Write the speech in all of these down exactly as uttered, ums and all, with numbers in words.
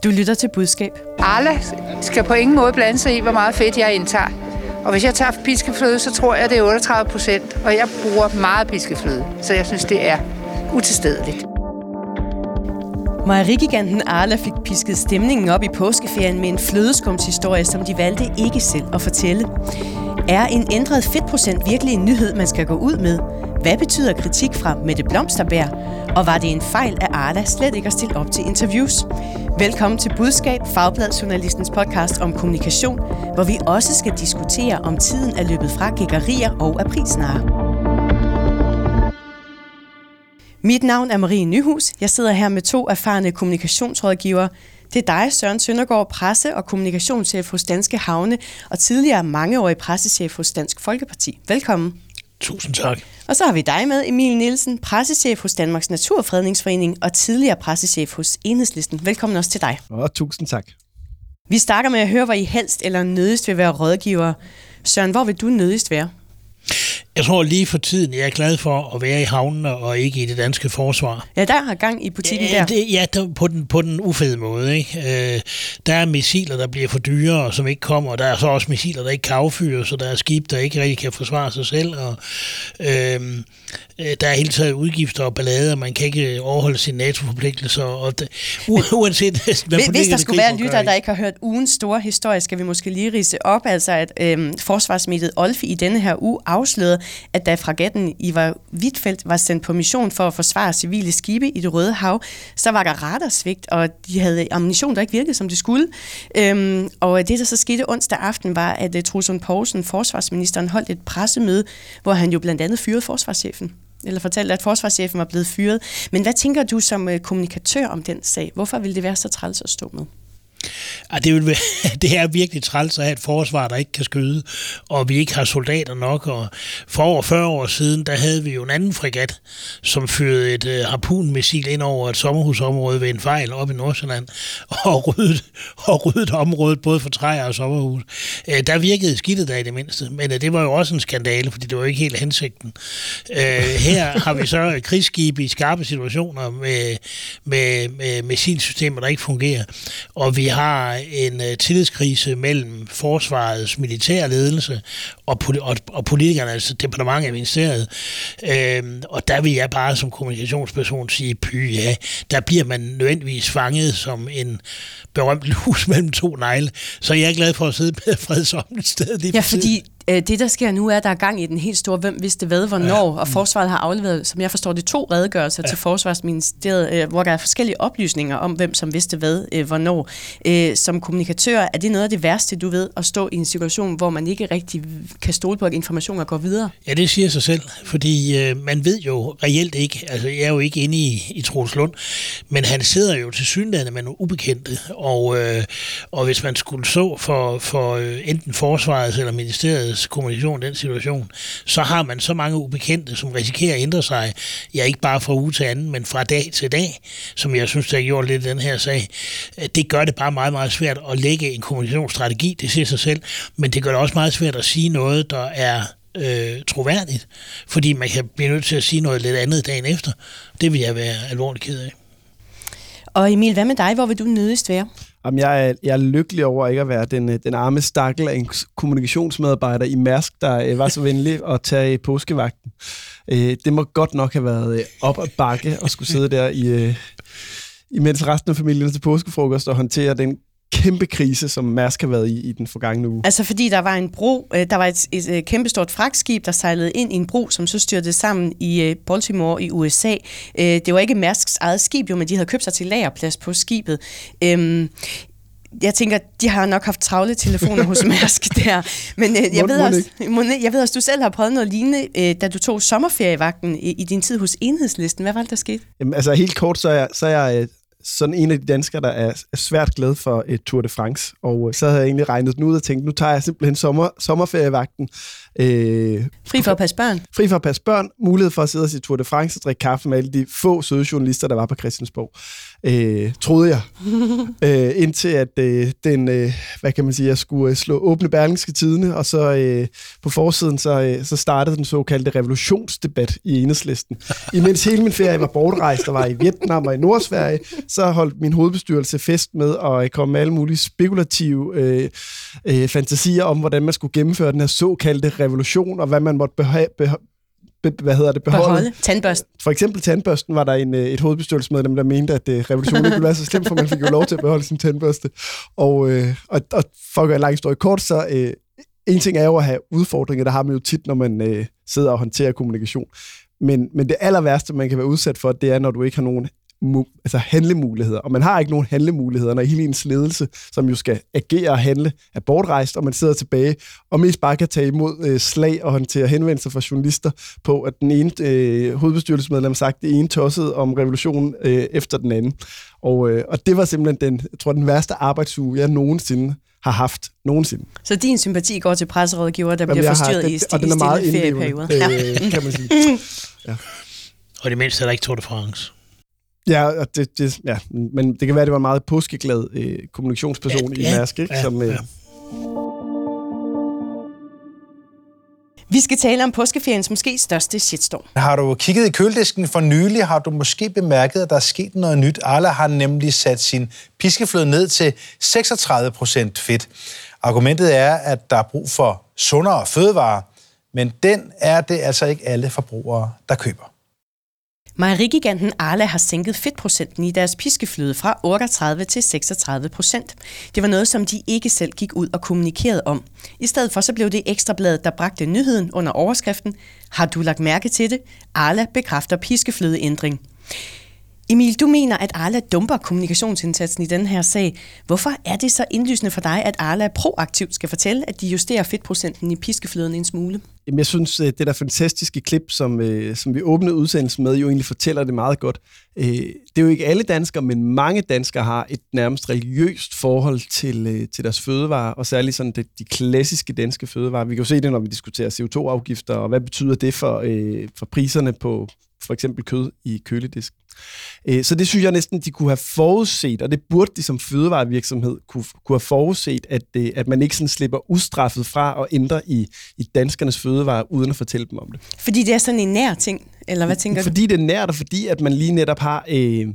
Du lytter til Budskab. Arla skal på ingen måde blande sig i, hvor meget fedt jeg indtager. Og hvis jeg tager piskefløde, så tror jeg, det er otteogtredive procent, og jeg bruger meget piskefløde. Så jeg synes, det er utilstedeligt. Mejerigiganten Arla fik pisket stemningen op i påskeferien med en flødeskumshistorie, som de valgte ikke selv at fortælle. Er en ændret fedtprocent virkelig en nyhed, man skal gå ud med? Hvad betyder kritik fra Mette Blomsterberg? Og var det en fejl af Arla slet ikke at stille op til interviews? Velkommen til Budskab, Fagbladsjournalistens podcast om kommunikation, hvor vi også skal diskutere, om tiden er løbet fra gækkerier og aprilsnare. Mit navn er Marie Nyhus. Jeg sidder her med to erfarne kommunikationsrådgivere. Det er dig, Søren Søndergaard, presse- og kommunikationschef hos Danske Havne, og tidligere mangeårig pressechef hos Dansk Folkeparti. Velkommen. Tusind tak. Og så har vi dig med, Emil Nielsen, pressechef hos Danmarks Naturfredningsforening og tidligere pressechef hos Enhedslisten. Velkommen også til dig. Og tusind tak. Vi starter med at høre, hvor I helst eller nødigst vil være rådgiver. Søren, hvor vil du nødigst være? Jeg tror lige for tiden, jeg er glad for at være i havnene og ikke i det danske forsvar. Ja, der har gang i butikken ja, der. Det, ja, der, på, den, på den ufede måde. Ikke? Øh, der er missiler, der bliver for dyre, og som ikke kommer. Og der er så også missiler, der ikke kan affyres, så der er skib, der ikke rigtig kan forsvare sig selv. Og, øh, der er hele taget udgifter og ballader, man kan ikke overholde sine NATO-forpligtelser. Og det, uanset hvad Hvis der skulle være lytter, der ikke har hørt ugens store historie, skal vi måske lige ridse op, altså at øh, forsvarsmediet Olfi i denne her uge afslørede, at da fregatten Ivar Huitfeldt var sendt på mission for at forsvare civile skibe i det Røde Hav, så var der radarsvigt, og de havde ammunition, der ikke virkede, som det skulle. Øhm, og det, der så skete onsdag aften, var, at uh, Troels Lund Poulsen, forsvarsministeren, holdt et pressemøde, hvor han jo blandt andet fyrede forsvarschefen. Eller fortalte, at forsvarschefen var blevet fyret. Men hvad tænker du som uh, kommunikatør om den sag? Hvorfor ville det være så træls at stå med? Ja, det, vil være, det er virkelig træls at have et forsvar, der ikke kan skyde, og vi ikke har soldater nok. Og for over fyrre år siden, der havde vi jo en anden fregat, som fyrede et uh, harpunmissil ind over et sommerhusområde ved en fejl op i Nordsjælland, og ryddede, og ryddede området både for træer og sommerhus. Uh, der virkede skidtet der i det mindste, men uh, det var jo også en skandale, fordi det var ikke helt hensigten. Uh, her har vi så krigsskibe i skarpe situationer med, med, med missilsystemer, der ikke fungerer, og vi har en uh, tillidskrise mellem forsvarets militære ledelse og, poli- og, og politikerne, altså departementet og ministeriet. Øhm, og der vil jeg bare som kommunikationsperson sige, py ja, der bliver man nødvendigvis fanget som en berømt lus mellem to negle. Så jeg er glad for at sidde med fredsommet et sted lige Ja, fordi det, der sker nu, er, at der er gang i den helt store, hvem vidste hvad, hvornår, ja. Og forsvaret har afleveret, som jeg forstår det, to redegørelser ja. til Forsvarsministeriet, hvor der er forskellige oplysninger om, hvem som vidste hvad, hvornår. Som kommunikatør, er det noget af det værste, du ved, at stå i en situation, hvor man ikke rigtig kan stole på, at informationer går videre? Ja, det siger sig selv, fordi øh, man ved jo reelt ikke, altså jeg er jo ikke inde i, i Troels Lund, men han sidder jo til synligheden med nogle ubekendte, og, øh, og hvis man skulle så for, for øh, enten forsvarets eller ministeriet kommunikation i den situation, så har man så mange ubekendte, som risikerer at ændre sig, ja ikke bare fra uge til anden, men fra dag til dag, som jeg synes, der har gjort lidt i den her sag. Det gør det bare meget, meget svært at lægge en kommunikationsstrategi, det siger sig selv, men det gør det også meget svært at sige noget, der er øh, troværdigt, fordi man kan blive nødt til at sige noget lidt andet dagen efter. Det vil jeg være alvorligt ked af. Og Emil, hvad med dig? Hvor vil du nødigst være? Jamen, jeg, er, jeg er lykkelig over ikke at være den, den arme stakkel af en kommunikationsmedarbejder i Mærsk, der øh, var så venlig at tage påskevagten. Øh, det må godt nok have været op ad bakke og skulle sidde der i, øh, imens resten af familien til påskefrokost og håndtere den kæmpe krise, som Mærsk har været i i den forgangne uge. Altså fordi der var en bro, der var et, et, et kæmpestort fragtskib, der sejlede ind i en bro, som så styrtede sammen i Baltimore i U S A. Det var ikke Mærsks eget skib, jo, men de havde købt sig til lagerplads på skibet. Jeg tænker, de har nok haft travle telefoner hos Mærsk der. Men jeg, ved også, jeg ved også, du selv har prøvet noget lignende, da du tog sommerferievagten i, i din tid hos Enhedslisten. Hvad var det, der skete? Jamen, altså helt kort, så er jeg, så er jeg sådan en af de danskere, der er, er svært glad for et Tour de France. Og så havde jeg egentlig regnet den ud og tænkt, nu tager jeg simpelthen sommer, sommerferievagten. Øh, fri for at passe børn. Fri for at passe børn. Mulighed for at sidde og se Tour de France og drikke kaffe med alle de få søde journalister, der var på Christiansborg. øh, troede jeg. øh, indtil at øh, den, øh, hvad kan man sige, jeg skulle øh, slå åbne Berlingske Tidende, og så øh, på forsiden, så, øh, så startede den såkaldte revolutionsdebat i Enhedslisten. Imens hele min ferie var bortrejst, der var i Vietnam og i Nordsverige, så holdt min hovedbestyrelse fest med at komme med alle mulige spekulative øh, øh, fantasier om, hvordan man skulle gennemføre den her såkaldte revolution, og hvad man måtte beha- beha- hvad hedder det, beholde. beholde. Tandbørsten. For eksempel tandbørsten var der en, et hovedbestyrelsesmedlem, der mente, at uh, revolutionen ikke ville være så slemt, for man fik jo lov til at beholde sin tandbørste. Og, uh, og, og for at gøre en lang historie kort, så uh, en ting er jo at have udfordringer, der har man jo tit, når man uh, sidder og håndterer kommunikation. Men, men det aller værste, man kan være udsat for, det er, når du ikke har nogen mu- altså handlemuligheder. Og man har ikke nogen handlemuligheder, når hele ens ledelse, som jo skal agere og handle, er bortrejst, og man sidder tilbage og mest bare kan tage imod øh, slag og håndtere henvendelser fra journalister på, at den ene øh, hovedbestyrelsesmedlem har sagt det ene tosset om revolutionen øh, efter den anden. Og, øh, og det var simpelthen den, jeg tror, den værste arbejdsuge, jeg nogensinde har haft nogensinde. Så din sympati går til presserådgiver, der bliver forstyrret den, i, sti- og den er meget i stille ferieperioder. Øh, kan man sige. Ja. Og det mindste er der ikke Tour de France. Ja, og det, det, ja, men det kan være, at det var en meget påskeglad øh, kommunikationsperson ja, i Mærsk, ikke? Ja, som, øh, ja. Vi skal tale om påskeferiens måske største shitstorm. Har du kigget i køledisken for nylig, har du måske bemærket, at der er sket noget nyt. Arla har nemlig sat sin piskefløde ned til seksogtredive procent fedt. Argumentet er, at der er brug for sundere fødevarer, men den er det altså ikke alle forbrugere, der køber. Mejerigiganten Arla har sænket fedtprocenten i deres piskefløde fra otteogtredive til seksogtredive procent. Det var noget, som de ikke selv gik ud og kommunikerede om. I stedet for så blev det Ekstrabladet, der bragte nyheden under overskriften: Har du lagt mærke til det? Arla bekræfter piskeflødeændring. Emil, du mener, at Arla dumper kommunikationsindsatsen i den her sag. Hvorfor er det så indlysende for dig, at Arla proaktivt skal fortælle, at de justerer fedtprocenten i piskefløden en smule? Jamen, jeg synes, det der fantastiske klip, som, øh, som vi åbnede udsendelsen med, jo egentlig fortæller det meget godt. Øh, det er jo ikke alle danskere, men mange danskere har et nærmest religiøst forhold til, øh, til deres fødevarer, og særligt sådan det, de klassiske danske fødevarer. Vi kan jo se det, når vi diskuterer C O to afgifter, og hvad betyder det for, øh, for priserne på for eksempel kød i køledisk. Så det synes jeg næsten, de kunne have forudset, og det burde de som fødevarevirksomhed kunne, kunne have forudset, at, at man ikke sådan slipper ustraffet fra at ændre i, i danskernes fødevarer, uden at fortælle dem om det. Fordi det er sådan en nær ting, eller hvad tænker fordi du? Fordi det er nært, og fordi at man lige netop har... Øh,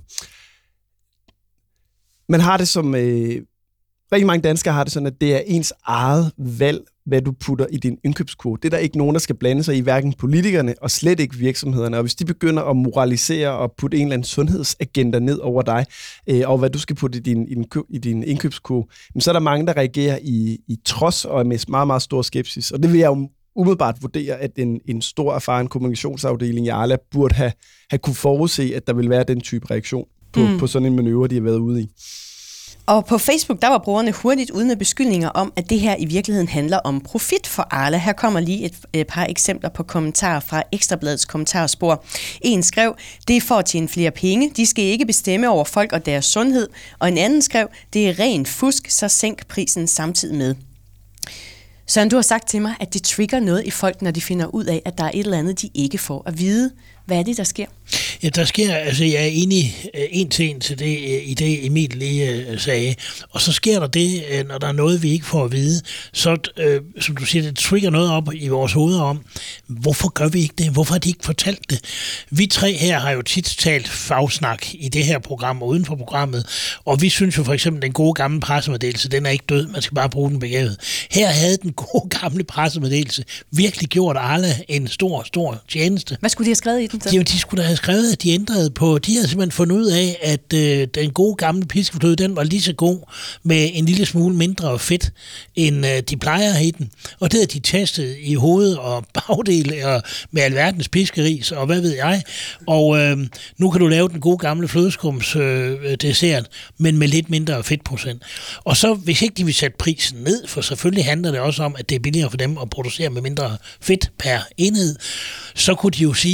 man har det som... Øh, rigtig mange danskere har det sådan, at det er ens eget valg, hvad du putter i din indkøbskurve. Det er der ikke nogen, der skal blande sig i, hverken politikerne og slet ikke virksomhederne. Og hvis de begynder at moralisere og putte en eller anden sundhedsagenda ned over dig, øh, og hvad du skal putte i din, i din, i din indkøbskurve, så er der mange, der reagerer i, i trods og med meget, meget stor skepsis. Og det vil jeg jo umiddelbart vurdere, at en, en stor erfaren kommunikationsafdeling i Arla burde have, have kunne forudse, at der vil være den type reaktion på, mm. på sådan en manøvre, de har været ude i. Og på Facebook, der var brugerne hurtigt ude med beskyldninger om, at det her i virkeligheden handler om profit for Arla. Her kommer lige et, et par eksempler på kommentarer fra Ekstrabladets kommentarspor. En skrev: det er for at tjene flere penge. De skal ikke bestemme over folk og deres sundhed. Og en anden skrev: det er ren fusk, så sænk prisen samtidig med. Søren, du har sagt til mig, at det trigger noget i folk, når de finder ud af, at der er et eller andet, de ikke får at vide. Hvad er det, der sker? Ja, der sker, altså jeg er enig en til en til det, i det Emil lige sagde. Og så sker der det, når der er noget, vi ikke får at vide, så øh, som du siger, det trigger noget op i vores hoveder om, hvorfor gør vi ikke det? Hvorfor har de ikke fortalt det? Vi tre her har jo tit talt fagsnak i det her program og uden for programmet, og vi synes jo for eksempel, den gode gamle pressemeddelelse, den er ikke død, man skal bare bruge den begavet. Her havde den gode gamle pressemeddelelse virkelig gjort Arla en stor, stor tjeneste. Hvad skulle de have skrevet i den? Jamen, de skulle da have skrevet, at de ændrede på... De havde simpelthen fundet ud af, at øh, den gode gamle piskefløde, den var lige så god med en lille smule mindre fedt, end øh, de plejer i den. Og det havde de testet i hoved og bagdel og med alverdens piskeris, og hvad ved jeg. Og øh, nu kan du lave den gode gamle flødeskums øh, dessert, men med lidt mindre fedtprocent. Og så, hvis ikke de vil sætte prisen ned, for selvfølgelig handler det også om, at det er billigere for dem at producere med mindre fedt per enhed, så kunne de jo sige, at til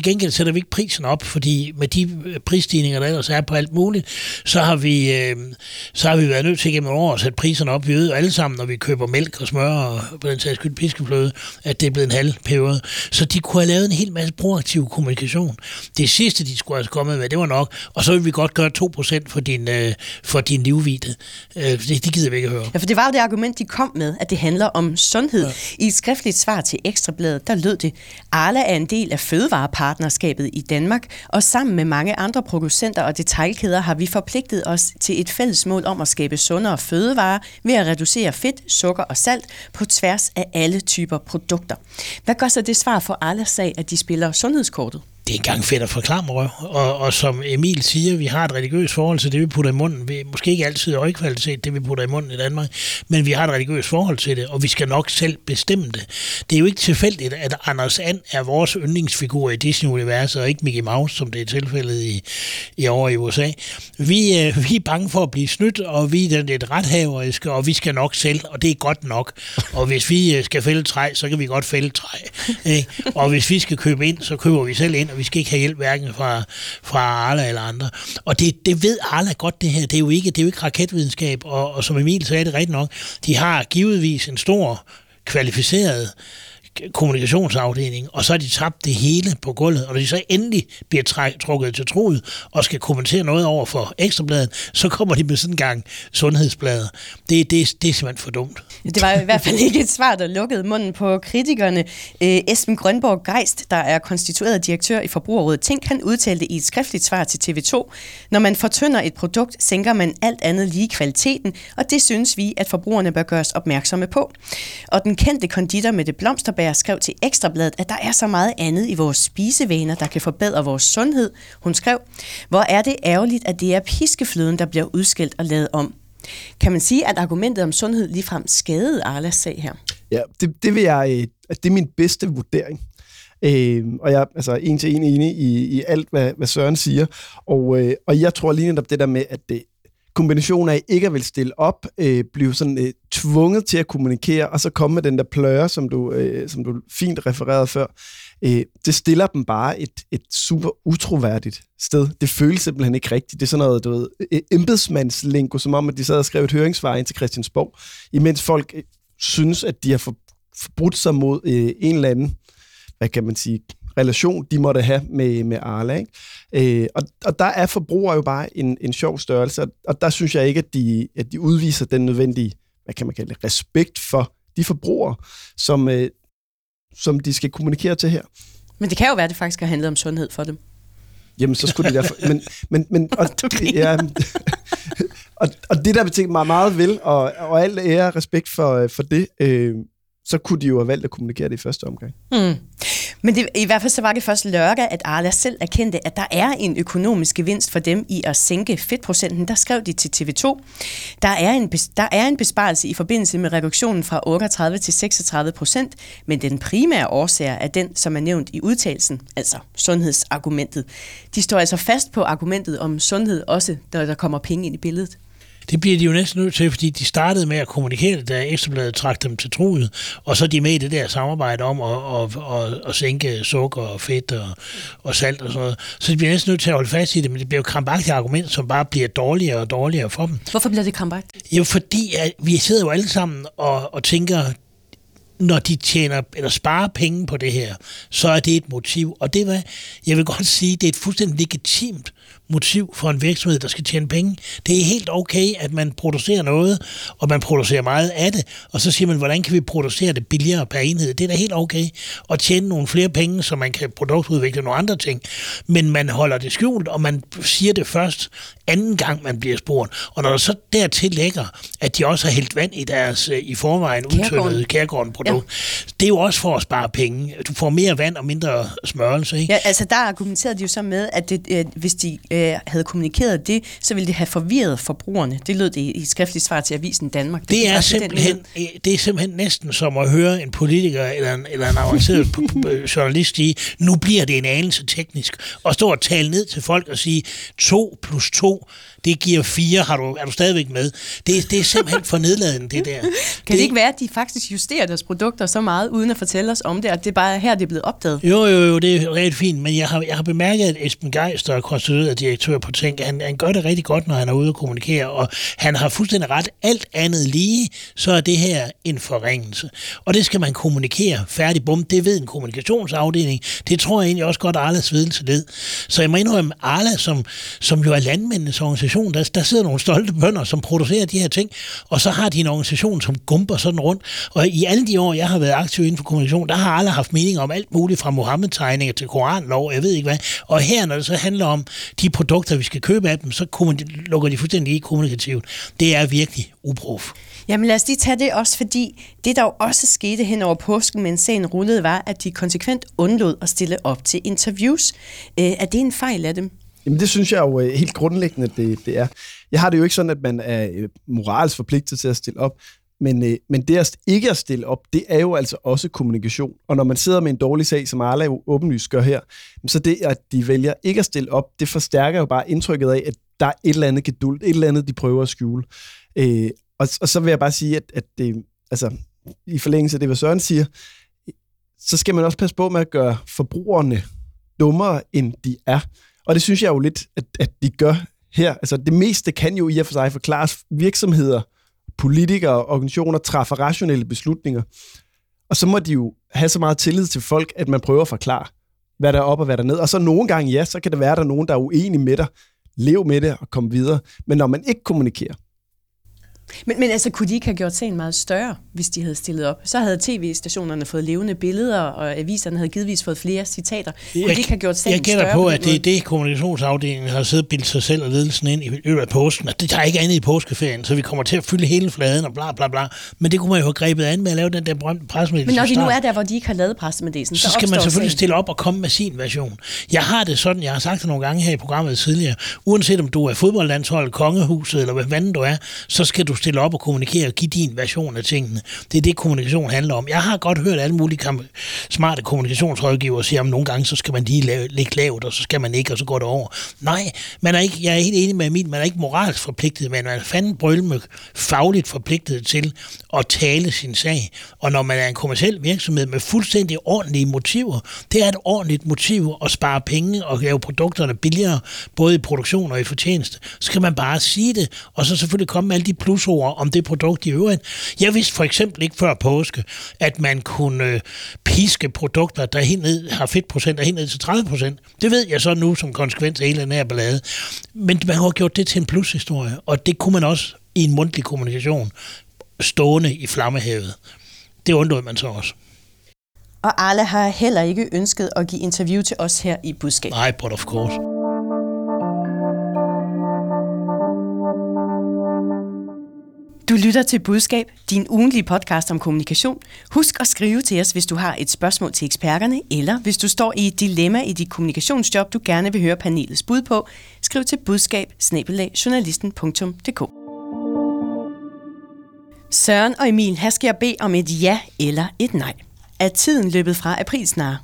gengæld sætter vi ikke prisen op, fordi med de prisstigninger, der ellers er på alt muligt, så har vi, øh, så har vi været nødt til gennem år at sætte priserne op. Vi ved alle sammen, når vi køber mælk og smør og på den sags skyld piskefløde, at det er blevet en halv periode. Så de kunne have lavet en hel masse proaktiv kommunikation. Det sidste, de skulle have kommet med, det var nok, og så vil vi godt gøre to procent for din, øh, for din livvide. Øh, det, det gider vi ikke høre. Ja, for det var jo det argument, de kom med, at det handler om sundhed. Ja. I et skriftligt svar til Ekstrabladet, der lød det: Arla er en del af fødevarepartnerskabet i Danmark, og sammen med mange andre producenter og detailkæder har vi forpligtet os til et fælles mål om at skabe sundere fødevarer ved at reducere fedt, sukker og salt på tværs af alle typer produkter. Hvad gør så det svar for Arlas sag, at de spiller sundhedskortet? Det er engang fedt at forklare mig, og, og som Emil siger, vi har et religiøst forhold til det, vi putter i munden. Vi, måske ikke altid høj kvalitet, det vi putter i munden i Danmark, men vi har et religiøst forhold til det, og vi skal nok selv bestemme det. Det er jo ikke tilfældigt, at Anders And er vores yndlingsfigur i Disney-universet, og ikke Mickey Mouse, som det er tilfældet i, i over i U S A. Vi, øh, vi er bange for at blive snydt, og vi er lidt rethaveriske, og vi skal nok selv, og det er godt nok. Og hvis vi skal fælde træ, så kan vi godt fælde træ. Ikke? Og hvis vi skal købe ind, så køber vi selv ind, og vi skal ikke have hjælp hverken fra, fra Arla eller andre. Og det, det ved Arla godt, det her. Det er jo ikke, det er jo ikke raketvidenskab, og, og som Emil sagde det rigtigt nok, de har givetvis en stor, kvalificeret kommunikationsafdeling, og så har de tabt det hele på gulvet, og når de så endelig bliver træk, trukket til truet og skal kommentere noget over for Ekstrabladet, så kommer de med sådan en gang sundhedsbladet. Det, det, det er simpelthen for dumt. Det var i hvert fald ikke et svar, der lukkede munden på kritikerne. Esben Grønborg Geist, der er konstitueret direktør i Forbrugerrådet Tænk, han udtalte i et skriftligt svar til T V to: Når man fortynder et produkt, sænker man alt andet lige kvaliteten, og det synes vi, at forbrugerne bør gøres opmærksomme på. Og den kendte konditor Mette Blomsterberg skrev til Ekstrabladet, at der er så meget andet i vores spisevaner, der kan forbedre vores sundhed. Hun skrev: Hvor er det ærgerligt, at det er piskefløden, der bliver udskilt og lavet om. Kan man sige, at argumentet om sundhed ligefrem skadede Arlas sag her? Ja, det, det vil jeg, det er min bedste vurdering. Øh, og jeg er altså en til en enig i, i alt, hvad, hvad Søren siger. Og, øh, og jeg tror lige netop det der med, at det kombinationen af ikke at vil stille op, øh, blive sådan øh, tvunget til at kommunikere, og så komme med den der pløre, som du, øh, som du fint refererede før, øh, det stiller dem bare et, et super utroværdigt sted. Det føles simpelthen ikke rigtigt. Det er sådan noget, du ved, embedsmandslingo, som om, at de sad og skrev et høringssvar ind til Christiansborg, imens folk øh, synes, at de har for, forbrudt sig mod øh, en eller anden, hvad kan man sige, relation, de måtte have med, med Arla. Ikke? Øh, og, og der er forbrugere jo bare en, en sjov størrelse, og, og der synes jeg ikke, at de, at de udviser den nødvendige, hvad kan man kalde det, respekt for de forbrugere, som, øh, som de skal kommunikere til her. Men det kan jo være, at det faktisk har handlet om sundhed for dem. Jamen, så skulle det derfor... Men, men, men, og, ja, og, og det der betyder mig meget vel, og, og alt ære og respekt for, for det, øh, så kunne de jo have valgt at kommunikere det i første omgang. Mm. Men det, i hvert fald så var det først lørdag, at Arla selv erkendte, at der er en økonomisk gevinst for dem i at sænke fedtprocenten. Der skrev de til T V to. Der er en, der er en besparelse i forbindelse med reduktionen fra otteogtredive til seksogtredive procent, men den primære årsag er den, som er nævnt i udtalelsen, altså sundhedsargumentet. De står altså fast på argumentet om sundhed, også når der kommer penge ind i billedet. Det bliver de jo næsten nødt til, fordi de startede med at kommunikere det, da Ekstrabladet trak dem til truet, og så er de med i det der samarbejde om at, at, at, at sænke sukker og fedt og, og salt og sådan noget. Så de bliver næsten nødt til at holde fast i det, men det bliver jo krampagtige argumenter, som bare bliver dårligere og dårligere for dem. Hvorfor bliver det krampagtigt? Jo, fordi at vi sidder jo alle sammen og, og tænker, når de tjener eller sparer penge på det her, så er det et motiv. Og det var, jeg vil godt sige, det er et fuldstændig legitimt motiv for en virksomhed, der skal tjene penge. Det er helt okay, at man producerer noget, og man producerer meget af det, og så siger man, hvordan kan vi producere det billigere per enhed? Det er da helt okay at tjene nogle flere penge, så man kan produktudvikle nogle andre ting. Men man holder det skjult, og man siger det først anden gang, man bliver spurgt. Og når der så dertil lægger, at de også har hældt vand i deres i forvejen udtyndede Kærgården-produkt, ja. Det er jo også for at spare penge. Du får mere vand og mindre smørelse, ikke? Ja, altså der argumenterede de jo så med, at det, øh, hvis de øh, øh, havde kommunikeret det, så ville det have forvirret forbrugerne. Det lød det i et skriftligt svar til Avisen Danmark. Det, det, er, simpelthen, det er simpelthen næsten som at høre en politiker eller en, eller en avanceret journalist sige, nu bliver det en anelse teknisk, og stå og tale ned til folk og sige, to plus to, det giver fire, har du, er du stadigvæk med? Det, det er simpelthen for nedladende, det der. Kan det, det ikke være, at de faktisk justerer deres produkter så meget, uden at fortælle os om det, at det er bare her, det er blevet opdaget? Jo, jo, jo, det er rigtig fint, men jeg har, jeg har bemærket, at Esben Geist, der er konstitueret direktør på Tænk, han, han gør det rigtig godt, når han er ude og kommunikere, og han har fuldstændig ret. Alt andet lige, så er det her en forringelse. Og det skal man kommunikere færdig bum. Det ved en kommunikationsafdeling. Det tror jeg egentlig også godt, Arlas videlse ved. Så jeg må indrømme, Arla, som, som jo er landmændenes organisation, der, der sidder nogle stolte bønder, som producerer de her ting, og så har de en organisation, som gumper sådan rundt. Og i alle de år, jeg har været aktiv inden for kommunikation, der har Arla haft mening om alt muligt, fra Mohammed-tegninger til koranlov, jeg ved ikke hvad. Og her, når det så handler om de produkter, vi skal købe af dem, så lukker de fuldstændig i kommunikativt. Det er virkelig uprof. Jamen lad os lige tage det også, fordi det der jo også skete hen over påsken, mens sagen rullede, var, at de konsekvent undlod at stille op til interviews. Øh, er det en fejl af dem? Jamen det synes jeg jo helt grundlæggende, det, det er. Jeg har det jo ikke sådan, at man er moralsk forpligtet til at stille op, men, men det at ikke at stille op, det er jo altså også kommunikation. Og når man sidder med en dårlig sag, som Arla jo åbenlyst gør her, så det, at de vælger ikke at stille op, det forstærker jo bare indtrykket af, at der er et eller andet geduld, et eller andet, de prøver at skjule. Øh, og, og så vil jeg bare sige, at, at det, altså, i forlængelse af det, hvad Søren siger, så skal man også passe på med at gøre forbrugerne dummere, end de er. Og det synes jeg jo lidt, at, at de gør her. Altså det meste kan jo i og for sig forklares. Virksomheder, politikere og organisationer træffer rationelle beslutninger. Og så må de jo have så meget tillid til folk, at man prøver at forklare, hvad der er op og hvad der er ned. Og så nogle gange, ja, så kan det være, at der er nogen, der er uenige med dig. Lev med det og kom videre. Men når man ikke kommunikerer. Men, men altså, kunne de ikke have gjort sagen meget større, hvis de havde stillet op? Så havde tv-stationerne fået levende billeder, og aviserne havde givetvis fået flere citater. Kunne jeg, de ikke have gjort sagen jeg gætter større? på, på at det er måde? det, kommunikationsafdelingen har siddet og bildet sig selv og ledelsen ind i løbet af påsken. Det tager ikke andet i påskeferien, så vi kommer til at fylde hele fladen og bla bla bla. Men det kunne man jo have grebet an med at lave den der berømte pressemeddelelse. Men når de nu er der, hvor de ikke har lavet pressemeddelelsen, så, så skal man selvfølgelig sagen. stille op og komme med sin version. Jeg har det sådan, jeg har sagt det nogle gange her i programmet tidligere, uanset om du er fodboldlandshold, kongehuset eller hvad fanden du er, så skal du stille op og kommunikere og give din version af tingene. Det er det, kommunikation handler om. Jeg har godt hørt alle mulige kamp- smarte kommunikationsrådgivere sige, at nogle gange så skal man lige lave, ligge lavt, og så skal man ikke, og så går det over. Nej, man er ikke, jeg er helt enig med Emil, man er ikke moralsk forpligtet, men man er fandme brølme fagligt forpligtet til at tale sin sag. Og når man er en kommerciel virksomhed med fuldstændig ordentlige motiver, det er et ordentligt motiv at spare penge og lave produkterne billigere, både i produktion og i fortjeneste, så skal man bare sige det, og så selvfølgelig komme med alle de plusord om det produkt i øvrigt. Jeg vidste for eksempel ikke før påske, at man kunne øh, piske produkter, der helt ned, har fedtprocent og helt ned til tredive procent. Det ved jeg så nu som konsekvens af hele den her ballade. Men man har gjort det til en plushistorie, og det kunne man også i en mundtlig kommunikation stående i flammehavet. Det undrede man så også. Og Arla har heller ikke ønsket at give interview til os her i Budskab. Nej, but of course. Du lytter til Budskab, din ugentlige podcast om kommunikation. Husk at skrive til os, hvis du har et spørgsmål til eksperterne, eller hvis du står i et dilemma i dit kommunikationsjob, du gerne vil høre panelets bud på. Skriv til budskab bindestreg journalisten punktum d k. Søren og Emil, her skal jeg bede om et ja eller et nej. Er tiden løbet fra aprilsnare?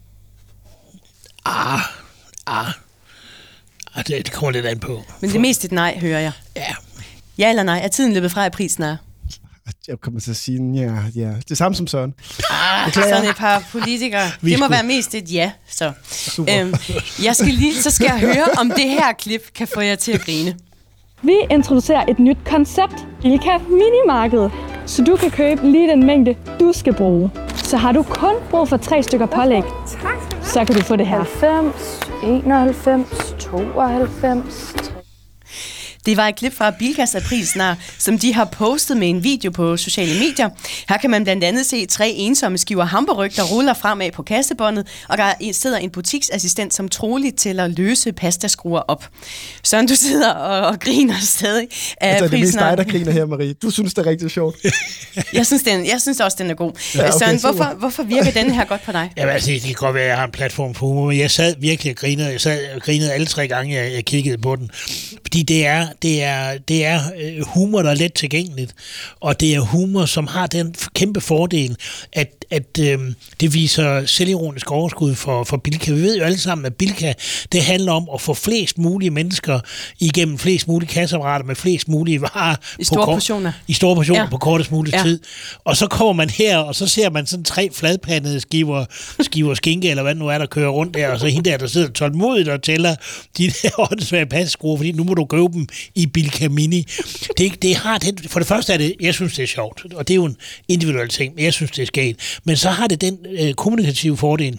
Ah, ah. ah det, det kommer lidt an på. Men det mest et nej, hører jeg. Ja. Ja eller nej, er tiden løbet fra aprilsnare? Jeg kommer til at sige, ja, ja. Det samme som Søren. Ah, sådan et par politikere. Vi det må skulle... være mest et ja. Så, øhm, jeg skal lige, så skal jeg høre, om det her klip kan få jer til at grine. Vi introducerer et nyt koncept, Bilka Minimarked, så du kan købe lige den mængde, du skal bruge. Så har du kun brug for tre stykker pålæg, så kan du få det her. halvfems, enoghalvfems, tooghalvfems. Det var et klip fra Bilkas aprilsnar, som de har postet med en video på sociale medier. Her kan man blandt andet se tre ensomme skiver hamburryg, der ruller fremad på kassebåndet, og der sidder en butiksassistent, som troligt tæller løse pastaskruer op. Søren, du sidder og, og griner stadig af altså, det er mest dig, aprilsnaren. der griner her, Marie. Du synes, det er rigtig sjovt. Jeg synes, den, jeg synes også, den er god. Ja, okay, Søren, super. hvorfor, hvorfor virker den her godt på dig? Jamen, altså, det kan godt være, at jeg har en platform for humor, men jeg sad virkelig og grinede. Jeg sad og grinede alle tre gange, jeg, jeg kiggede på den. Fordi det er, det er, det er humor, der er let tilgængeligt, og det er humor, som har den kæmpe fordel, at, at øhm, det viser selvironisk overskud for, for Bilka. Vi ved jo alle sammen, at Bilka, det handler om at få flest mulige mennesker igennem flest mulige kasseapparater med flest mulige varer. I store på kort, portioner. I store portioner Ja. på kortest mulig Ja. tid. Og så kommer man her, og så ser man sådan tre fladpandede skiver, skiver skinke, eller hvad det nu er, der kører rundt der, og så hende der, der sidder tålmodigt og tæller de der åndssvage passeskruer, fordi nu må du købe dem i Bilka Mini. Det, det har den, for det første er det, jeg synes, det er sjovt, og det er jo en individuel ting, men jeg synes, det er sket. Men så har det den øh, kommunikative fordel,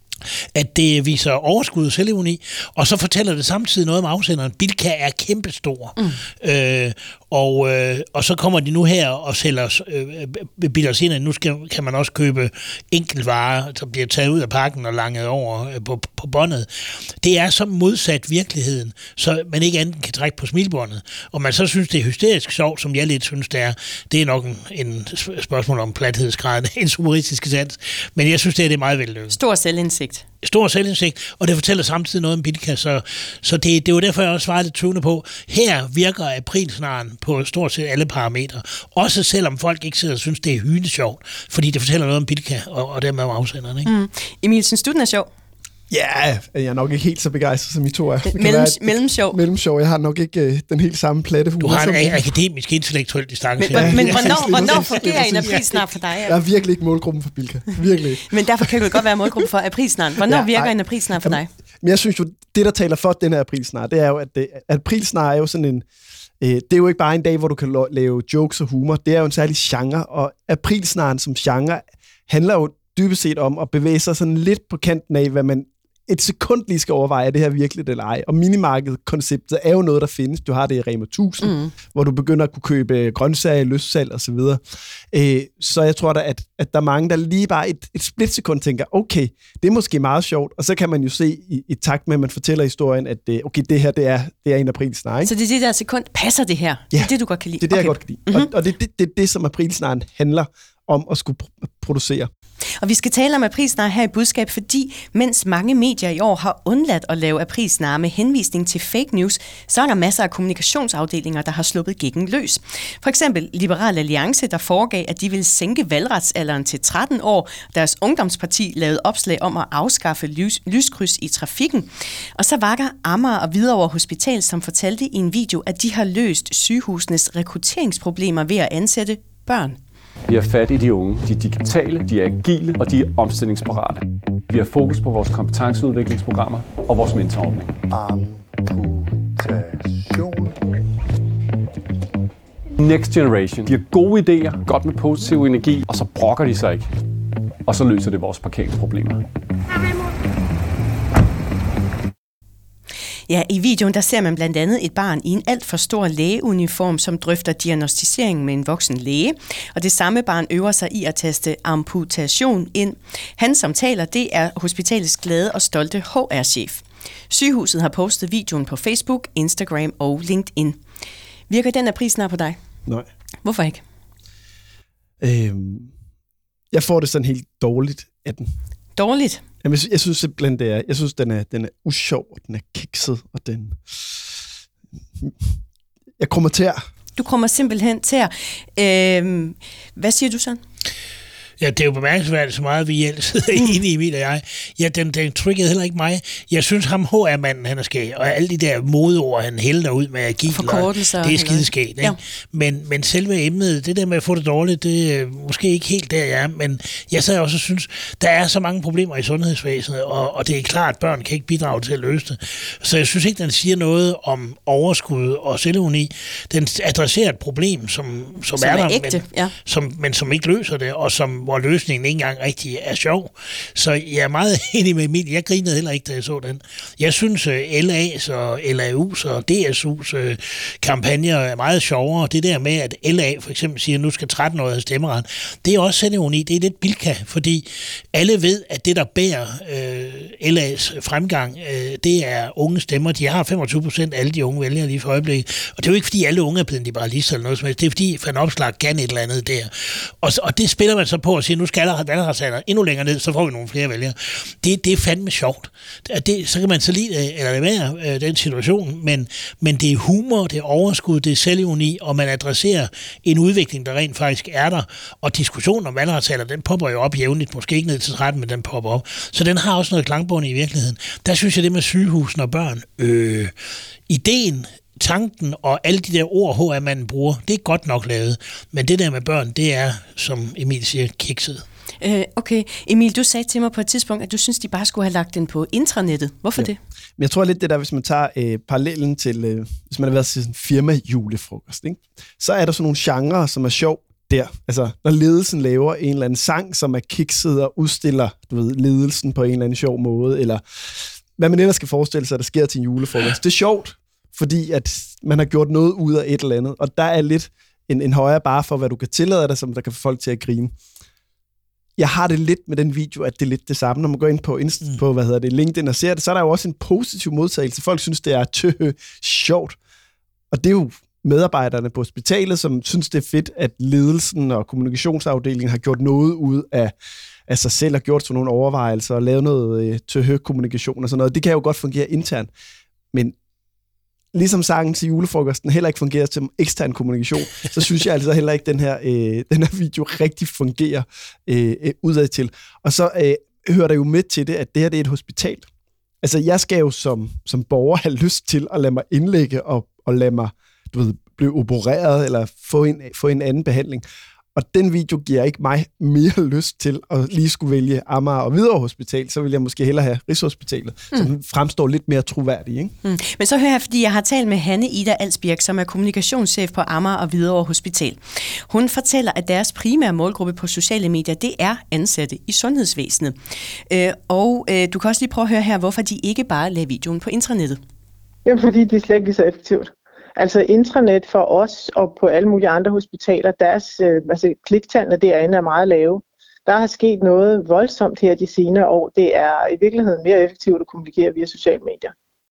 at det viser overskud og selvironi, og så fortæller det samtidig noget om afsenderen. Bilka er kæmpestor, mm. øh, og, øh, og så kommer de nu her og sælger øh, biler ind, nu skal, kan man også købe enkeltvarer, som bliver taget ud af pakken og langet over øh, på, på båndet. Det er så modsat virkeligheden, så man ikke andet kan trække på smilbåndet. Og man så synes, det er hysterisk sjovt, som jeg lidt synes, det er. Det er nok en, en spørgsmål om plathedsgraden, en humoristisk sans, men jeg synes, det er, det er meget vellykket. Stor selvindsigt. Stor selvindsigt, og det fortæller samtidig noget om Bilka, så, så det, det var derfor, jeg også svarede lidt tvivlende på. Her virker aprilsnaren på stort set alle parametre, også selvom folk ikke sidder og synes, det er hyggeligt sjovt, fordi det fortæller noget om Bilka, og, og dermed om afsenderen. Ikke? Mm. Emil, synes du, den er sjov? Ja, jeg er nok ikke helt så begejstret, som I to er. Mellem, mellemsjov. Mellemsjov. Jeg har nok ikke øh, den helt samme platte humor. Du har en som- akademisk, intellektuel distance. Men, men, men Ja, hvornår, lige hvornår præcis. fungerer en Lige præcis. aprilsnar for dig? Jeg er virkelig ikke målgruppen for Bilka. Virkelig ikke. Men derfor kan det godt være målgruppe for aprilsnaren. Hvornår Ja, virker ej. en aprilsnar for dig? Men jeg synes jo, det der taler for den her aprilsnar, det er jo, at det, aprilsnar er jo sådan en... Øh, det er jo ikke bare en dag, hvor du kan lo- lave jokes og humor. Det er jo en særlig genre, og aprilsnaren som genre handler jo dybest set om at bevæge sig sådan lidt på kanten af, hvad man et sekund lige skal overveje, er det her virkelig eller ej. Og minimarkedkonceptet er jo noget, der findes. Du har det i Rema tusind, mm. hvor du begynder at kunne købe grøntsager, lystsalg og så videre. Øh, så jeg tror da, at, at der er mange, der lige bare et, et splitsekund tænker, okay, det er måske meget sjovt, og så kan man jo se i, i takt med, at man fortæller historien, at det, okay, det her, det er, det er en aprilsnar, ikke? Så det er det der sekund, passer det her? Ja, Det er det, du godt kan lide? Det er det, Okay. jeg godt kan lide. Mm-hmm. Og, og det er det, det, det, som aprilsnaren handler om at skulle pr- producere. Og vi skal tale om aprilsnar her i Budskab, fordi mens mange medier i år har undladt at lave aprilsnar med henvisning til fake news, så er der masser af kommunikationsafdelinger, der har sluppet gækken løs. For eksempel Liberal Alliance, der foregav, at de ville sænke valgretsalderen til tretten år. Deres ungdomsparti lavede opslag om at afskaffe lys- lyskryds i trafikken. Og så var der Amager og Hvidovre Hospital, som fortalte i en video, at de har løst sygehusenes rekrutteringsproblemer ved at ansætte børn. Vi har fat i de unge. De er digitale, de er agile og de er omstillingsparate. Vi har fokus på vores kompetenceudviklingsprogrammer og vores mentorordning. Amputation. Next Generation. De har gode idéer, godt med positiv energi, og så brokker de sig ikke. Og så løser det vores parkeringsproblemer. Ja, i videoen der ser man blandt andet et barn i en alt for stor lægeuniform, som drøfter diagnostisering med en voksen læge. Og det samme barn øver sig i at taste amputation ind. Han, som taler, det er hospitalets glade og stolte H R-chef. Sygehuset har postet videoen på Facebook, Instagram og LinkedIn. Virker den aprilsnar på dig? Nej. Hvorfor ikke? Øhm, jeg får det sådan helt dårligt af den. Dårligt? Jamen, jeg, sy- jeg synes simpelthen, det er, jeg synes, den er, den er usjov, og den er kikset, og den... Jeg kommer til at... Du kommer simpelthen til at... Øhm, hvad siger du så? Ja, det er jo bemærkelsesværdigt så meget, vi ellers sidder enige, Emil og jeg. Ja, den, den triggede heller ikke mig. Jeg synes, ham H R-manden, han er skæg, og alle de der modeord, han hælder ud med agil, Forkortelser. det er skideskægt, ikke? Ja. Men, men selve emnet, det der med at få det dårligt, det er måske ikke helt der, jeg er, men jeg sad også og synes, der er så mange problemer i sundhedsvæsenet, og, og det er klart, at børn kan ikke bidrage til at løse det. Så jeg synes ikke, den siger noget om overskud og selvironi. Den adresserer et problem, som, som, Som er er der, ægte, men, ja. som, men som ikke løser det, og som hvor løsningen ikke engang rigtig er sjov. Så jeg er meget enig med Emil. Jeg grinede heller ikke, da jeg så den. Jeg synes, L A's og L A U's og D S U's øh, kampagner er meget sjovere. Det der med, at L A for eksempel siger, at nu skal tretten-årige have stemmeret, det er også selvivoni. Det er lidt bilka, fordi alle ved, at det, der bærer øh, L A's fremgang, øh, det er unge stemmer. De har femogtyve procent af alle de unge vælgere lige for øjeblikket. Og det er jo ikke, fordi alle unge er blevet liberalister eller noget som helst. Det er, fordi Van Opslag kan et eller andet der. Og, og det spiller man så på og siger, nu skal der valgretsalderen endnu længere ned, så får vi nogle flere vælgere. Det, det er fandme sjovt. Det, så kan man så lide, eller det være øh, den situation, men, men det er humor, det er overskud, det er selvivoni, og man adresserer en udvikling, der rent faktisk er der. Og diskussionen om valgretsalderen, den popper jo op jævnligt, måske ikke ned til tretten, men den popper op. Så den har også noget klangbund i virkeligheden. Der synes jeg, det med sygehusene og børn, øh, ideen, tanken og alle de der ord, H R-manden bruger, det er godt nok lavet. Men det der med børn, det er, som Emil siger, kikset. Øh, okay. Emil, du sagde til mig på et tidspunkt, at du synes, de bare skulle have lagt den på intranettet. Hvorfor ja. det? Men jeg tror lidt det der, hvis man tager øh, parallellen til, øh, hvis man har været til sådan en firma-julefrokost, ikke? Så er der sådan nogle genrer, som er sjov der. Altså, når ledelsen laver en eller anden sang, som er kikset og udstiller, du ved, ledelsen på en eller anden sjov måde, eller hvad man ellers skal forestille sig, der sker til en julefrokost. Det er sjovt, fordi at man har gjort noget ud af et eller andet, og der er lidt en, en højere bare for, hvad du kan tillade dig, som der kan få folk til at grine. Jeg har det lidt med den video, at det er lidt det samme. Når man går ind på, Inst- mm. på hvad hedder det, LinkedIn og ser det, så er der jo også en positiv modtagelse. Folk synes, det er tøh, sjovt. Og det er jo medarbejderne på hospitalet, som synes, det er fedt, at ledelsen og kommunikationsafdelingen har gjort noget ud af, af sig selv og gjort sådan nogle overvejelser og lavet noget øh, tøh-kommunikation og sådan noget. Det kan jo godt fungere internt. Men ligesom sangen til julefrokosten heller ikke fungerer til ekstern kommunikation, så synes jeg altså heller ikke, at den her, øh, den her video rigtig fungerer øh, udad til. Og så øh, hører der jo med til det, at det her det er et hospital. Altså, jeg skal jo som, som borger have lyst til at lade mig indlægge og, og lade mig du ved, blive opereret eller få en, få en anden behandling. Og den video giver ikke mig mere lyst til at lige skulle vælge Amager og Hvidovre Hospital, så vil jeg måske hellere have Rigshospitalet, mm. som fremstår lidt mere troværdig. Ikke? Mm. Men så hører jeg, fordi jeg har talt med Hanne Ida Alsbjerg, som er kommunikationschef på Amager og Hvidovre Hospital. Hun fortæller, at deres primære målgruppe på sociale medier, det er ansatte i sundhedsvæsenet. Øh, og øh, du kan også lige prøve at høre her, hvorfor de ikke bare lader videoen på intranettet. Jamen, fordi det er slet ikke så effektivt. Altså intranet for os og på alle mulige andre hospitaler, deres øh, altså, kliktallene derinde er meget lave. Der har sket noget voldsomt her de senere år. Det er i virkeligheden mere effektivt at kommunikere via sociale medier.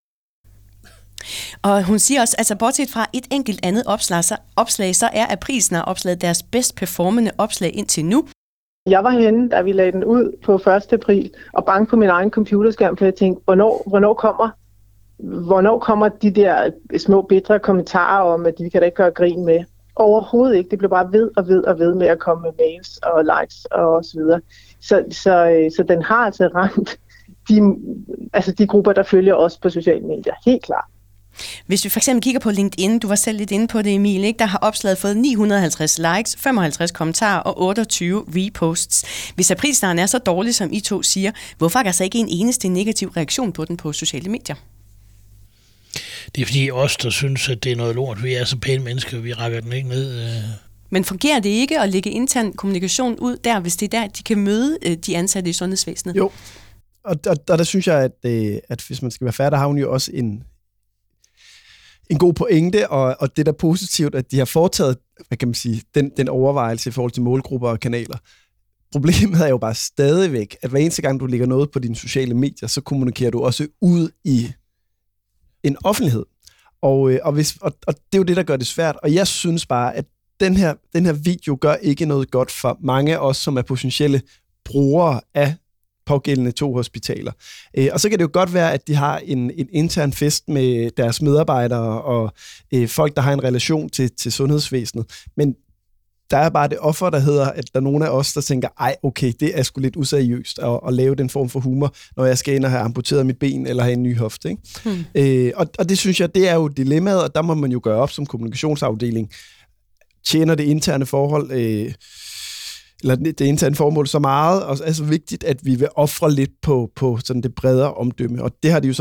Og hun siger også, altså bortset fra et enkelt andet opslag, så, opslag, så er aprisen af opslaget deres bedst performende opslag indtil nu. Jeg var henne, da vi lagde den ud på første april, og bange på min egen computerskærm, for jeg tænkte, hvornår, hvornår kommer Hvornår kommer de der små bitre kommentarer om, at de kan da ikke gøre grin med? Overhovedet ikke. Det blev bare ved og ved og ved med at komme med mails og likes og så videre. Så, så, så den har altså ramt de, altså de grupper, der følger os på sociale medier. Helt klart. Hvis vi for eksempel kigger på LinkedIn, du var selv lidt inde på det, Emil, ikke? Der har opslaget fået ni hundrede og halvtreds likes, femoghalvtreds kommentarer og otteogtyve reposts. Hvis aprilsnaren er så dårlig, som I to siger, hvorfor er der så ikke en eneste negativ reaktion på den på sociale medier? Det er fordi os, der synes, at det er noget lort. Vi er så pæne mennesker, vi rækker den ikke ned. Men fungerer det ikke at lægge intern kommunikation ud der, hvis det er der, de kan møde de ansatte i sundhedsvæsenet? Jo, og der, der, der synes jeg, at, at hvis man skal være færdig, har hun jo også en, en god pointe, og, og det er da positivt, at de har foretaget, hvad kan man sige, den, den overvejelse i forhold til målgrupper og kanaler. Problemet er jo bare stadigvæk, at hver eneste gang, du lægger noget på dine sociale medier, så kommunikerer du også ud i en offentlighed. Og, og, hvis, og, og det er jo det, der gør det svært. Og jeg synes bare, at den her, den her video gør ikke noget godt for mange af os, som er potentielle brugere af pågældende to hospitaler. Øh, og så kan det jo godt være, at de har en, en intern fest med deres medarbejdere og øh, folk, der har en relation til, til sundhedsvæsenet. Men der er bare det offer, der hedder, at der er nogle af os, der tænker, ej, okay, det er sgu lidt useriøst at, at lave den form for humor, når jeg skal ind og have amputeret mit ben eller have en ny hofte. Ikke? Hmm. Øh, og, og det synes jeg, det er jo dilemmaet, og der må man jo gøre op som kommunikationsafdeling. Tjener det interne forhold, øh, eller det interne formål så meget, og er så vigtigt, at vi vil ofre lidt på, på sådan det bredere omdømme. Og det har de jo så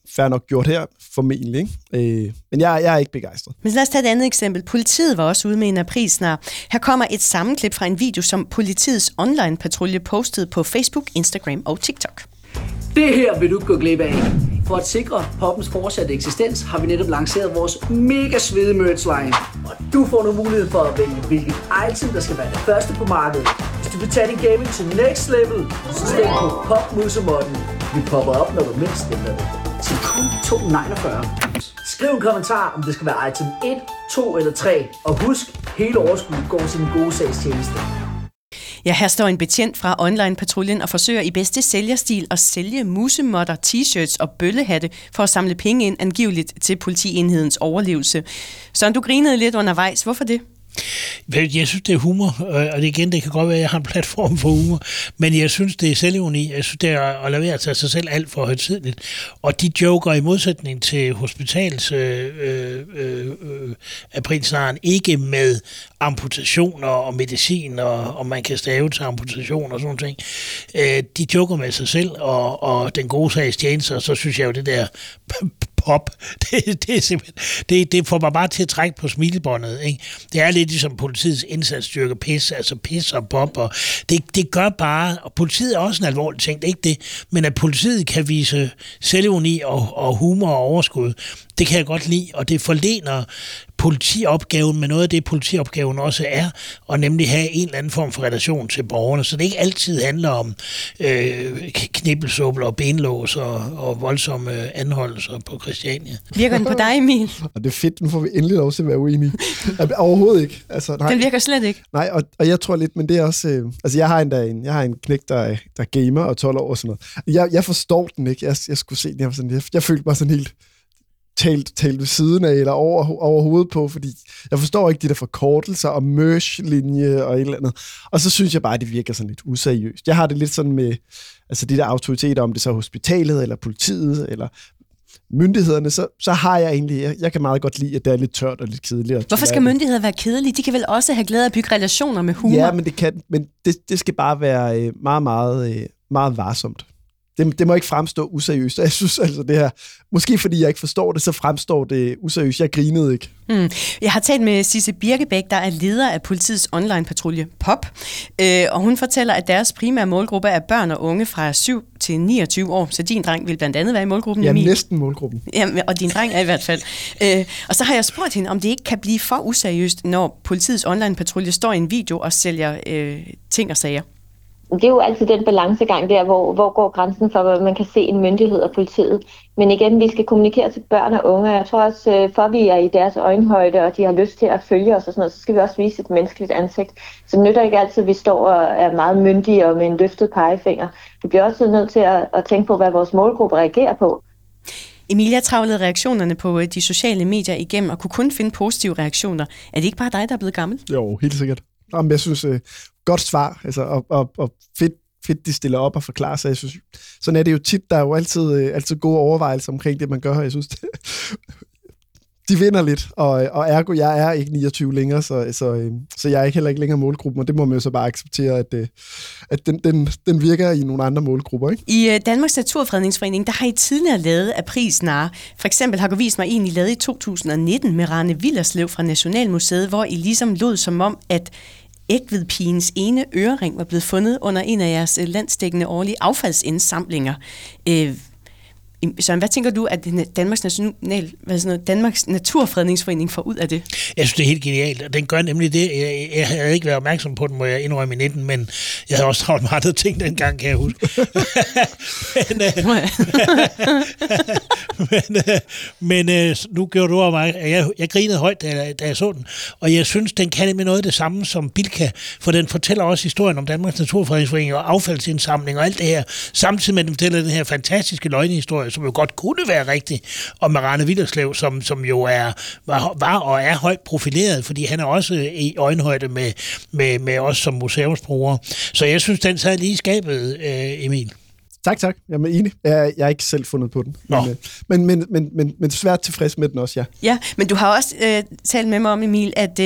fair nok gjort her, formentlig. Ikke? Øh, men jeg, jeg er ikke begejstret. Men lad os tage et andet eksempel. Politiet var også ude med en aprilsnar. Her kommer et sammenklip fra en video, som politiets online-patrulje postede på Facebook, Instagram og TikTok. Det her vil du ikke gå glip af. For at sikre poppens fortsatte eksistens, har vi netop lanceret vores mega svede merch line. Og du får nu mulighed for at vælge, hvilket item, der skal være det første på markedet. Hvis du vil tage din gaming til next level, så stem på popmusemodden. Vi popper op, når du mindst stemmer det. Til kun to niogfyrre. Skriv en kommentar, om det skal være item et, to eller tre. Og husk, hele overskuddet går til den gode sagstjeneste. Ja, her står en betjent fra online-patruljen og forsøger i bedste sælgerstil at sælge musemotter, t-shirts og bøllehatte for at samle penge ind angiveligt til politienhedens overlevelse. Så du grinede lidt undervejs. Hvorfor det? Jeg synes, det er humor, og det igen, det kan godt være, at jeg har en platform for humor, men jeg synes, det er selvironi. Jeg synes, det er at lade være at tage sig selv alt for højtideligt. Og de joker i modsætning til hospitals øh, øh, øh, aprilsnaren ikke med amputationer og medicin, og, og man kan stave til amputation og sådan ting. Øh, de joker med sig selv og, og den gode sags tjeneste, og så synes jeg jo, det der pop, det, det er simpelthen, det, det får mig bare til at trække på smilebåndet, ikke? Det er lidt ligesom politiets indsatsstyrke pis, altså pis og pop, og det, det gør bare, og politiet er også en alvorlig ting, det er ikke det, men at politiet kan vise selvironi og, og humor og overskud, det kan jeg godt lide, og det forlener politiopgaven med noget af det, politiopgaven også er, og nemlig have en eller anden form for relation til borgerne, så det ikke altid handler om øh, knibbelsubler og benlås og, og voldsomme anholdelser på Christiania. Virker den på dig, Emil? Og det er fedt, nu får vi endelig lov til at være uenige. Overhovedet ikke. Altså, nej. Den virker slet ikke. Nej, og, og jeg tror lidt, men det er også... Øh, altså, jeg har en, der en, jeg har en knæk, der, der gamer og tolv år og sådan noget. Jeg, jeg forstår den ikke. Jeg, jeg skulle se den, jeg, sådan, jeg, jeg følte mig sådan helt... talt, talt ved siden af, eller over, over hovedet på, fordi jeg forstår ikke de der forkortelser og merge-linje og et eller andet. Og så synes jeg bare, at det virker sådan lidt useriøst. Jeg har det lidt sådan med, altså de der autoriteter, om det så er hospitalet, eller politiet, eller myndighederne, så, så har jeg egentlig, jeg, jeg kan meget godt lide, at det er lidt tørt og lidt kedeligt. Hvorfor skal myndigheder være kedelige? De kan vel også have glæde af at bygge relationer med humor? Ja, men det kan, men det, det skal bare være meget, meget, meget varsomt. Det, det må ikke fremstå useriøst. Jeg synes altså det her, måske fordi jeg ikke forstår det, så fremstår det useriøst. Jeg grinede ikke. Mm. Jeg har talt med Sisse Birkebæk, der er leder af politiets online-patrulje POP, øh, og hun fortæller, at deres primære målgruppe er børn og unge fra syv til niogtyve år, så din dreng vil blandt andet være i målgruppen. Ja, Emil. næsten målgruppen. Ja, og din dreng er i hvert fald. Øh, og så har jeg spurgt hende, om det ikke kan blive for useriøst, når politiets online-patrulje står i en video og sælger øh, ting og sager. Det er jo altid den balancegang der, hvor, hvor går grænsen for, hvad man kan se en myndighed og politiet. Men igen, vi skal kommunikere til børn og unge. Jeg tror også, for vi er i deres øjenhøjde, og de har lyst til at følge os og sådan noget, så skal vi også vise et menneskeligt ansigt. Så det nytter ikke altid, at vi står og er meget myndige og med en løftet pegefinger. Vi bliver også nødt til at, at tænke på, hvad vores målgruppe reagerer på. Emilia travlede reaktionerne på de sociale medier igennem og kunne kun finde positive reaktioner. Er det ikke bare dig, der er blevet gammel? Jo, helt sikkert. Jamen, jeg synes, øh, godt svar, altså, og, og, og fedt, fedt, de stiller op og forklarer sig. Jeg synes, sådan er det jo tit, der er jo altid, øh, altid gode overvejelser omkring det, man gør. Jeg synes, det, de vinder lidt, og, og ergo, jeg er ikke niogtyve længere, så, så, øh, så jeg er ikke heller ikke længere målgruppen, og det må man jo så bare acceptere, at, øh, at den, den, den virker i nogle andre målgrupper. Ikke? I øh, Danmarks Naturfredningsforening, der har I tidligere lavet aprilsnare. For eksempel har du vist mig en, I lavede i to tusind nitten med Rane Willerslev fra Nationalmuseet, hvor I ligesom lød som om, at Egtvedpigens ene ørering var blevet fundet under en af jeres landsdækkende årlige affaldsindsamlinger. Øh, Søren, hvad tænker du, at Danmarks, National, hvad sådan noget, Danmarks Naturfredningsforening får ud af det? Jeg synes, det er helt genialt, og den gør nemlig det. Jeg, jeg havde ikke været opmærksom på den, må jeg indrømme i nitten, men jeg havde også travlt med andre ting dengang, kan jeg huske. men men, men nu gjorde du over mig. Jeg, jeg grinede højt, da, da jeg så den, og jeg synes, den kan nemlig noget af det samme som Bilka, for den fortæller også historien om Danmarks Naturfredningsforening og affaldsindsamling og alt det her, samtidig med, at den fortæller den her fantastiske løgnehistorie, som jo godt kunne være rigtig, og med Rane Willerslev, som, som jo er, var, var og er højt profileret, fordi han er også i øjenhøjde med, med, med os som museumsbrugere. Så jeg synes, den sad lige i skabet, øh, Emil. Tak, tak. Jeg er enig. Jeg har ikke selv fundet på den. Men, men, men, men, men, men svært tilfreds med den også, ja. Ja, men du har også øh, talt med mig om, Emil, at øh,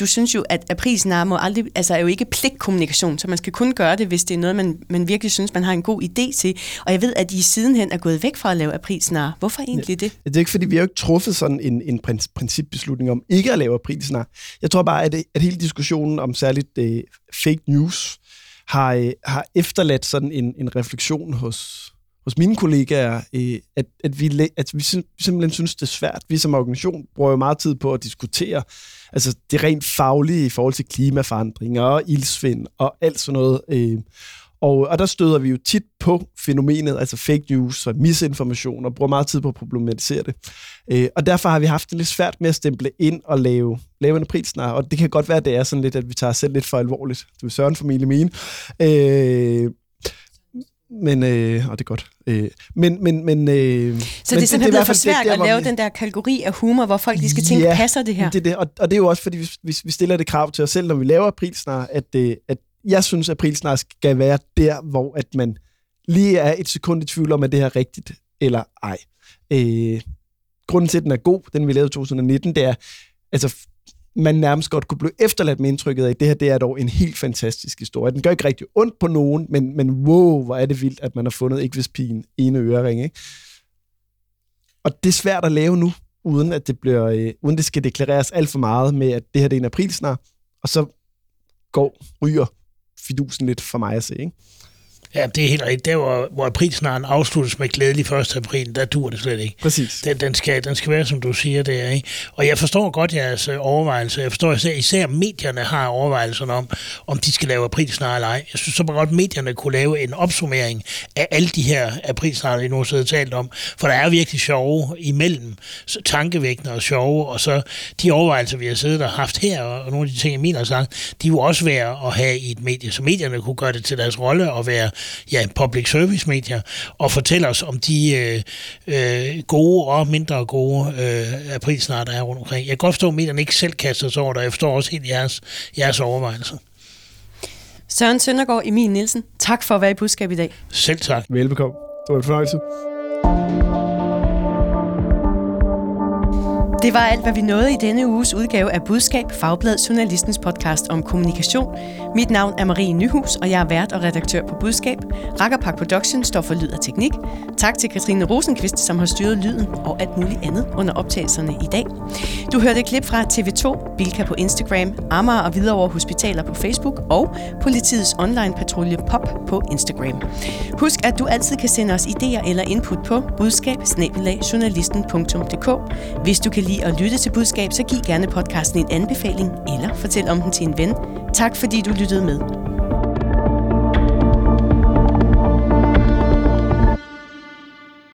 du synes jo, at aprilsnar må aldrig, altså er jo ikke pligtkommunikation, så man skal kun gøre det, hvis det er noget, man, man virkelig synes, man har en god idé til. Og jeg ved, at I sidenhen er gået væk fra at lave aprilsnar. Hvorfor egentlig det? Det er ikke, fordi vi har jo ikke truffet sådan en, en principbeslutning om ikke at lave aprilsnar. Jeg tror bare, at, at hele diskussionen om særligt uh, fake news har, uh, har efterladt sådan en, en refleksion hos, hos mine kollegaer, uh, at, at, vi, at vi simpelthen synes, det er svært. Vi som organisation bruger jo meget tid på at diskutere altså det rent faglige i forhold til klimaforandringer og ildsvind og alt sådan noget. Uh, Og, og der støder vi jo tit på fænomenet, altså fake news og misinformation, og bruger meget tid på at problematisere det. Øh, og derfor har vi haft det lidt svært med at stemple ind og lave, lave en aprilsnar, og det kan godt være, at det er sådan lidt, at vi tager os selv lidt for alvorligt. Du er Søren familie mine. Øh, men, øh, og det er godt. Øh, men, men, men, øh, så det er simpelthen blevet for svært at lave vi... den der kategori af humor, hvor folk de skal tænke, ja, passer det her? Det er det, og, og det er jo også, fordi vi, vi stiller det krav til os selv, når vi laver aprilsnar, at, at jeg synes, at aprilsnar skal være der, hvor at man lige er et sekund i tvivl om, at det her er rigtigt eller ej. Øh, grunden til, at den er god, den vi lavede i to tusind nitten, det er, altså man nærmest godt kunne blive efterladt med indtrykket af, at det her det er dog en helt fantastisk historie. Den gør ikke rigtig ondt på nogen, men, men wow, hvor er det vildt, at man har fundet ægvispigen ene ørering, ikke? Og det er svært at lave nu, uden at det bliver, øh, uden det skal deklareres alt for meget med, at det her det er en aprilsnar, og så går, ryger fidusen lidt for mig at se, ikke? Ja, det er helt rigtigt. Der, hvor, hvor aprilsnaren afsluttes med glædelig første april, der dur det slet ikke. Præcis. Den, den, skal, den skal være, som du siger, det er, ikke? Og jeg forstår godt jeres overvejelser. Jeg forstår især, især medierne har overvejelserne om, om de skal lave aprilsnar eller ej. Jeg synes så godt, at medierne kunne lave en opsummering af alle de her aprilsnar, I nu sidder talt om. For der er virkelig sjove imellem, så tankevækkende og sjove, og så de overvejelser, vi har siddet og haft her, og nogle af de ting, Emil har sagt, de er jo også værd at have i et medie. Så medierne kunne gøre det til deres rolle og være ja, public service medier, og fortælle os om de øh, øh, gode og mindre gode øh, aprilsnar, der er rundt omkring. Jeg kan godt forstå, at medierne ikke selv kaster sig over det, og jeg forstår også helt jeres, jeres overvejelser. Søren Søndergaard, Emil Nielsen, tak for at være i Budskab i dag. Selv tak. Velbekomme. Det var en fornøjelse. Det var alt, hvad vi nåede i denne uges udgave af Budskab, Fagbladet Journalistens podcast om kommunikation. Mit navn er Marie Nyhus, og jeg er vært og redaktør på Budskab. Rakkerpak Production står for lyd og teknik. Tak til Katrine Rosenqvist, som har styret lyden og alt muligt andet under optagelserne i dag. Du hørte et klip fra T V to, Bilka på Instagram, Amager og Hvidovre Hospitaler på Facebook og Politiets online-patrulje Pop på Instagram. Husk, at du altid kan sende os idéer eller input på budskab bindestreg journalisten punktum d k. Hvis du kan lide at lytte til Budskab, så giv gerne podcasten en anbefaling eller fortæl om den til en ven. Tak fordi du lyttede med.